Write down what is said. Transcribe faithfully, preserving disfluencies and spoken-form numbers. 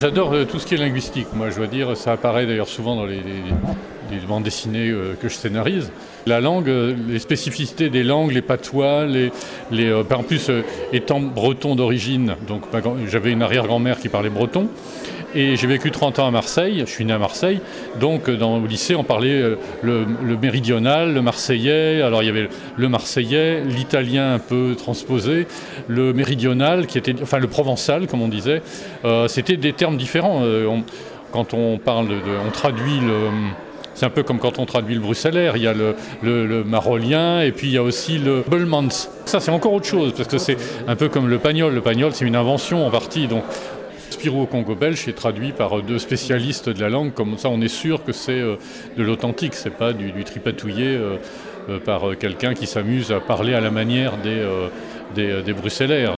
J'adore tout ce qui est linguistique, moi je dois dire, ça apparaît d'ailleurs souvent dans les, les, les bandes dessinées que je scénarise. La langue, les spécificités des langues, les patois, les, les, en plus étant breton d'origine, donc j'avais une arrière-grand-mère qui parlait breton, et j'ai vécu trente ans à Marseille, je suis né à Marseille, donc dans le lycée on parlait le, le méridional, le marseillais, alors il y avait le marseillais, l'italien un peu transposé, le méridional, qui était, enfin le provençal comme on disait, euh, c'était des termes différents. Euh, on, quand on parle, de, on traduit le... C'est un peu comme quand on traduit le bruxellaire, il y a le, le, le marolien et puis il y a aussi le Belmans. Ça c'est encore autre chose parce que c'est un peu comme le pagnol. Le pagnol c'est une invention en partie. Donc Spirou au Congo belge est traduit par deux spécialistes de la langue, comme ça on est sûr que c'est de l'authentique, c'est pas du, du tripatouillé par quelqu'un qui s'amuse à parler à la manière des, des, des bruxellaires.